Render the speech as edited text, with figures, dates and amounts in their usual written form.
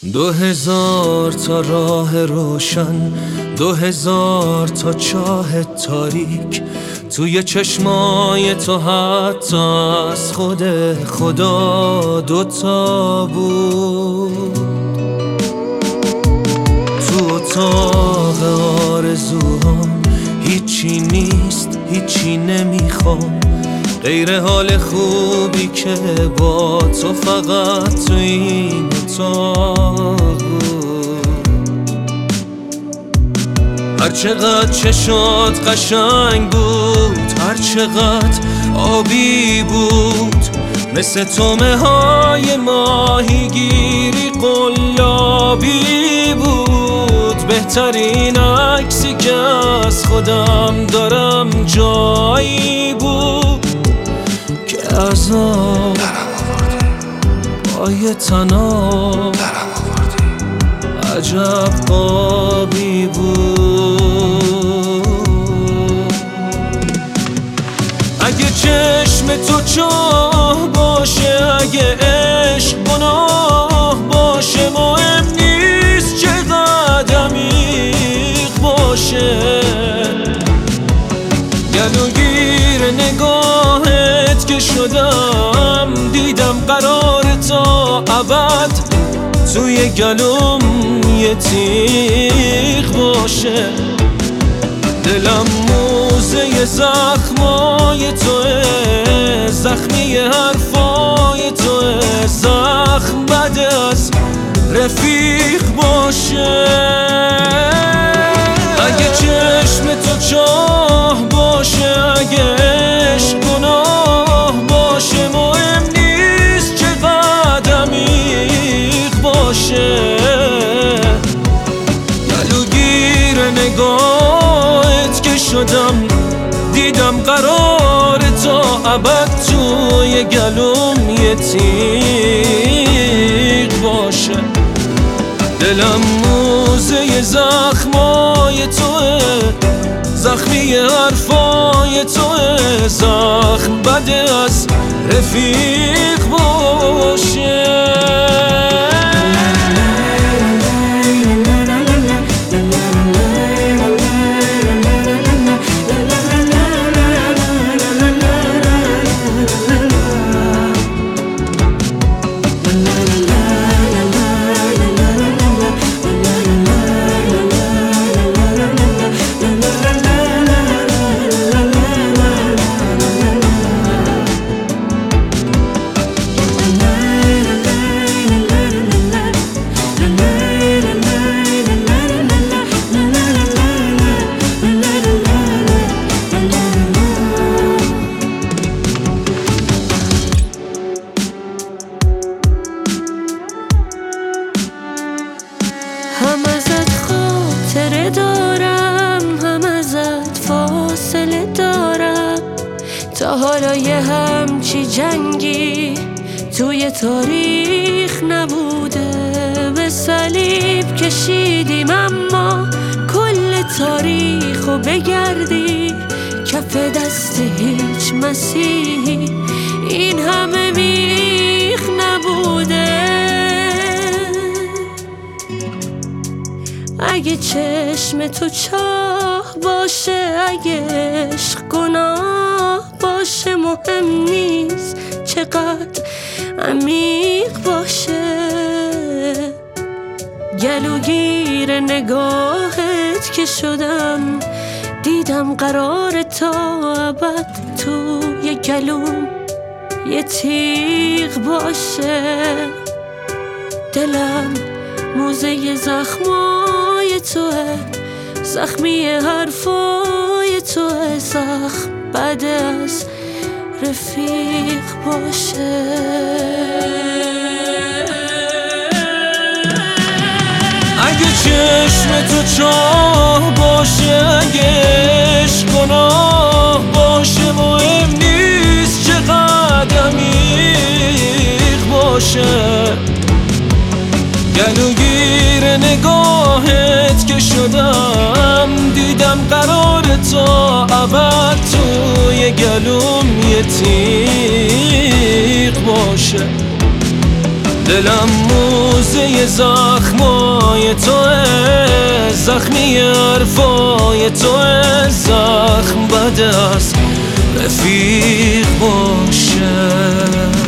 2000 تا راه روشن، 2000 تا چاه تاریک، توی چشمای تو حتی از خود خدا دوتا بود. تو اتاق آرزوهام هیچی نیست، هیچی نمیخوام غیر حال خوبی که با تو فقط تو این اتاق بود. هرچقدر چشات قشنگ بود، هرچقدر آبی بود، مثل تومه های ماهیگیری قلابی بود. بهترین عکسی که از خودم دارم جایی بود که از آب پای تناب عجب قابی بود. اگه چشم تو چاه باشه، اگه عشق گناه باشه، مهم نیست چقدر عمیق باشه. گلوگیر نگاهت که شدم، دیدم قرار تا ابد توی گلوم یه تیغ باشه. دلم موزه زخمای توه، زخمی حرفای توه، زخم بد از رفیق باشه. اگه چشم تو چاه باشه، اگه عشق گناه باشه، مهم نیست چقدر عمیق باشه. گلوگیر نگاهت که شدم، دیدم قرار تا ابد توی گلوم یه تیغ باشه. دلم موزه زخمای توه، زخمی حرفای توه، زخم بده از رفیق باشه. هم ازت خاطره دارم، هم ازت فاصله دارم. تا حالا یه همچی جنگی توی تاریخ نبوده. به صلیب کشیدیم اما کل تاریخو بگردی، کف دست هیچ مسیحی این همه بیخ نبوده. اگه چشم تو چاه باشه، اگه عشق گناه باشه، مهم نیست چقدر عمیق باشه. گلوگیر نگاهت که شدم، دیدم قرار تا ابد توی گلوم یه تیغ باشه. دلم موزه زخمای توه، زخمی حرفای توه، زخم بد از رفیق باشه. اگه چشم تو چاه باشه، اگه عشق گناه باشه، مهم نیست چقدر عمیق باشه. گلوگیر نگاهت که شدم، دیدم قرار تا ابد توی گلوم یه تیغ باشه. دلم موزه زخم توه، زخمی حرفای توه، زخم بد است رفیق باشه.